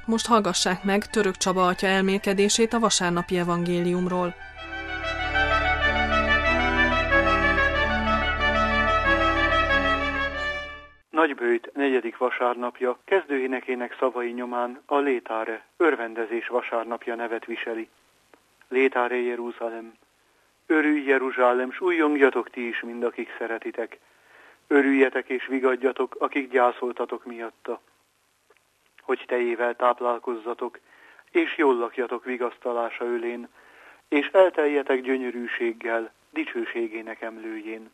Most hallgassák meg Török Csaba atya elmélkedését a vasárnapi evangéliumról. Nagybőjt 4. vasárnapja kezdőénekének szavai nyomán a Létáre, örvendezés vasárnapja nevet viseli. Létáre Jeruzsálem. Örülj Jeruzsálem, s újjongjatok ti is mind, akik szeretitek. Örüljetek és vigadjatok, akik gyászoltatok miatta. Hogy tejével táplálkozzatok, és jól lakjatok vigasztalása ölén, és elteljetek gyönyörűséggel, dicsőségének emlőjén.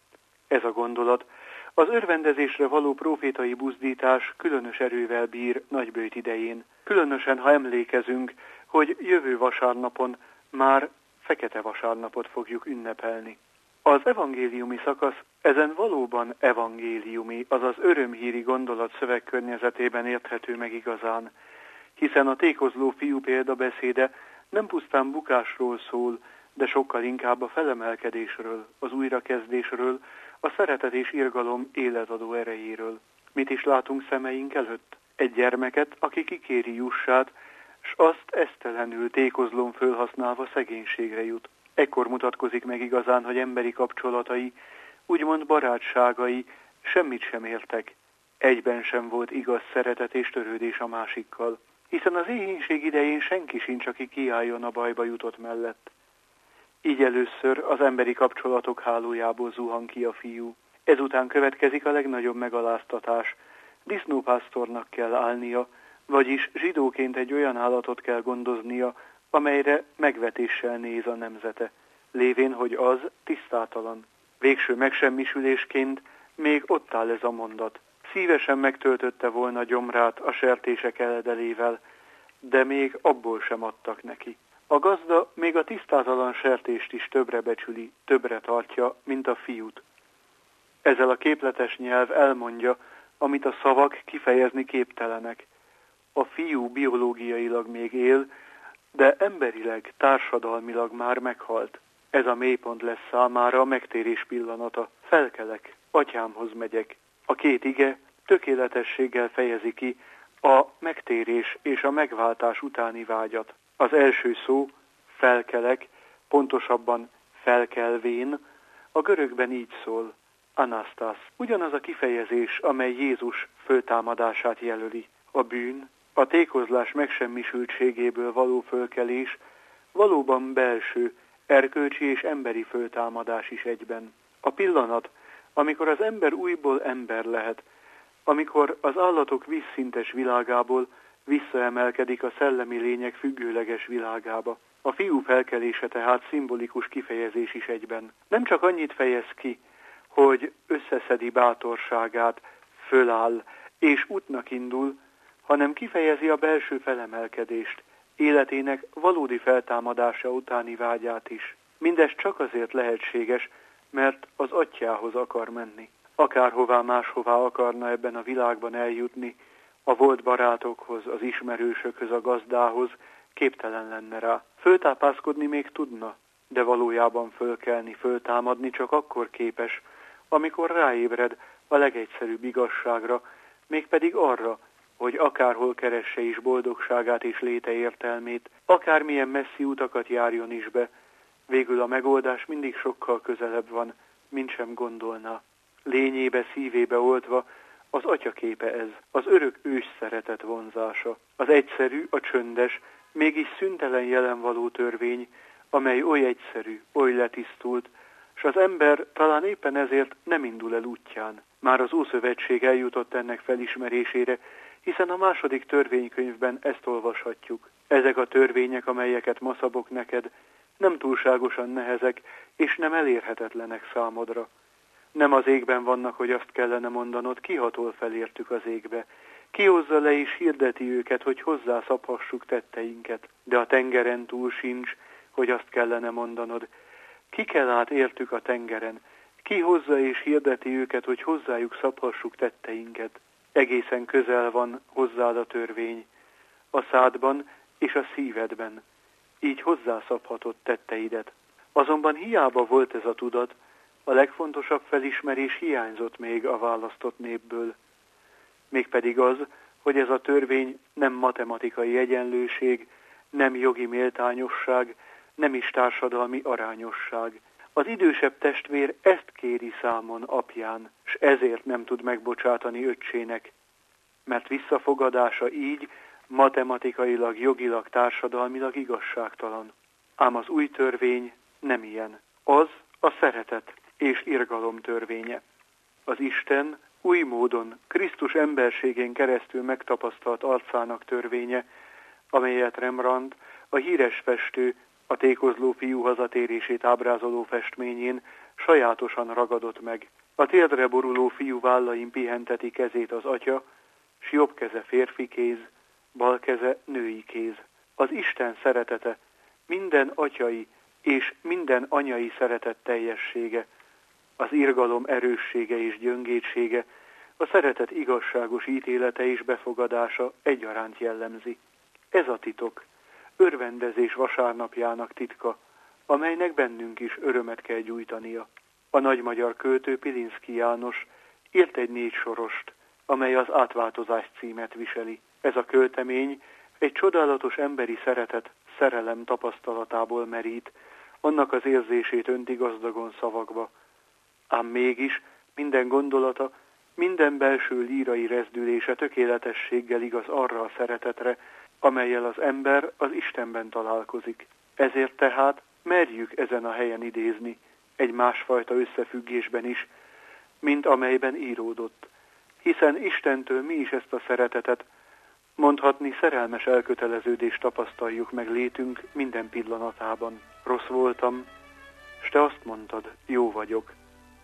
Ez a gondolat, az örvendezésre való prófétai buzdítás különös erővel bír Nagybőjt idején, különösen ha emlékezünk, hogy jövő vasárnapon már Fekete Vasárnapot fogjuk ünnepelni. Az evangéliumi szakasz ezen valóban evangéliumi, azaz örömhíri gondolat szövegkörnyezetében érthető meg igazán, hiszen a tékozló fiú példabeszéde nem pusztán bukásról szól, de sokkal inkább a felemelkedésről, az újrakezdésről, a szeretet és irgalom életadó erejéről. Mit is látunk szemeink előtt? Egy gyermeket, aki kikéri jussát, s azt esztelenül tékozlón fölhasználva szegénységre jut. Ekkor mutatkozik meg igazán, hogy emberi kapcsolatai, úgymond barátságai semmit sem értek. Egyben sem volt igaz szeretet és törődés a másikkal. Hiszen az éhínség idején senki sincs, aki kiálljon a bajba jutott mellett. Így először az emberi kapcsolatok hálójából zuhan ki a fiú. Ezután következik a legnagyobb megaláztatás. Disznópásztornak kell állnia, vagyis zsidóként egy olyan állatot kell gondoznia, amelyre megvetéssel néz a nemzete, lévén, hogy az tisztátalan. Végső megsemmisülésként még ott áll ez a mondat. Szívesen megtöltötte volna gyomrát a sertések eledelével, de még abból sem adtak neki. A gazda még a tisztátalan sertést is többre becsüli, többre tartja, mint a fiút. Ezzel a képletes nyelv elmondja, amit a szavak kifejezni képtelenek. A fiú biológiailag még él, de emberileg, társadalmilag már meghalt. Ez a mélypont lesz számára a megtérés pillanata. Felkelek, atyámhoz megyek. A két ige tökéletességgel fejezi ki a megtérés és a megváltás utáni vágyat. Az első szó, felkelek, pontosabban felkelvén, a görögben így szól, anasztász. Ugyanaz a kifejezés, amely Jézus föltámadását jelöli. A bűn, a tékozlás megsemmisültségéből való fölkelés valóban belső, erkölcsi és emberi föltámadás is egyben. A pillanat, amikor az ember újból ember lehet, amikor az állatok vízszintes világából visszaemelkedik a szellemi lények függőleges világába. A fiú felkelése tehát szimbolikus kifejezés is egyben. Nem csak annyit fejez ki, hogy összeszedi bátorságát, föláll és útnak indul, hanem kifejezi a belső felemelkedést, életének valódi feltámadása utáni vágyát is. Mindez csak azért lehetséges, mert az atyához akar menni. Akárhová máshová akarna ebben a világban eljutni, a volt barátokhoz, az ismerősökhöz, a gazdához, képtelen lenne rá. Föltápászkodni még tudna, de valójában fölkelni, föltámadni csak akkor képes, amikor ráébred a legegyszerűbb igazságra, mégpedig arra, hogy akárhol keresse is boldogságát és léte értelmét, akármilyen messzi utakat járjon is be, végül a megoldás mindig sokkal közelebb van, mint sem gondolná. Lényébe, szívébe oltva az atyaképe ez, az örök ős szeretet vonzása. Az egyszerű, a csöndes, mégis szüntelen jelenvaló törvény, amely oly egyszerű, oly letisztult, s az ember talán éppen ezért nem indul el útján. Már az Ószövetség eljutott ennek felismerésére, hiszen a 2. törvénykönyvben ezt olvashatjuk. Ezek a törvények, amelyeket ma szabok neked, nem túlságosan nehezek, és nem elérhetetlenek számodra. Nem az égben vannak, hogy azt kellene mondanod, kihatol felértük az égbe. Ki hozza le és hirdeti őket, hogy hozzászabhassuk tetteinket. De a tengeren túl sincs, hogy azt kellene mondanod. Ki kell át értük a tengeren. Ki hozza és hirdeti őket, hogy hozzájuk szabhassuk tetteinket. Egészen közel van hozzád a törvény, a szádban és a szívedben. Így hozzászabhatod tetteidet. Azonban hiába volt ez a tudat, a legfontosabb felismerés hiányzott még a választott népből. Mégpedig az, hogy ez a törvény nem matematikai egyenlőség, nem jogi méltányosság, nem is társadalmi arányosság. Az idősebb testvér ezt kéri számon apján, s ezért nem tud megbocsátani öccsének, mert visszafogadása így matematikailag, jogilag, társadalmilag igazságtalan. Ám az új törvény nem ilyen. Az a szeretet és irgalom törvénye. Az Isten új módon Krisztus emberségén keresztül megtapasztalt arcának törvénye, amelyet Rembrandt, a híres festő, a tékozló fiú hazatérését ábrázoló festményén sajátosan ragadott meg. A térdre boruló fiú vállain pihenteti kezét az atya, s jobb keze férfi kéz, bal keze női kéz. Az Isten szeretete, minden atyai és minden anyai szeretet teljessége, az irgalom erőssége és gyöngétsége, a szeretet igazságos ítélete és befogadása egyaránt jellemzi. Ez a titok, örvendezés vasárnapjának titka, amelynek bennünk is örömet kell gyújtania. A nagy magyar költő Pilinszky János írt egy 4 sorost, amely az Átváltozás címet viseli. Ez a költemény egy csodálatos emberi szeretet, szerelem tapasztalatából merít, annak az érzését önti gazdagon szavakba. Ám mégis minden gondolata, minden belső lírai rezdülése tökéletességgel igaz arra a szeretetre, amellyel az ember az Istenben találkozik. Ezért tehát merjük ezen a helyen idézni, egy másfajta összefüggésben is, mint amelyben íródott. Hiszen Istentől mi is ezt a szeretetet, mondhatni szerelmes elköteleződést tapasztaljuk meg létünk minden pillanatában. Rossz voltam, s te azt mondtad, jó vagyok.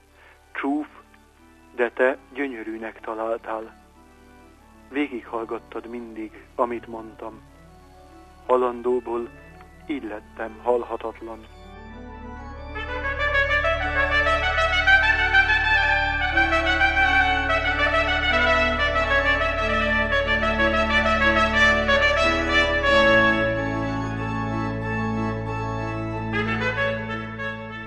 Csúf, de te gyönyörűnek találtál. Végighallgattad mindig, amit mondtam. Halandóból így lettem halhatatlan.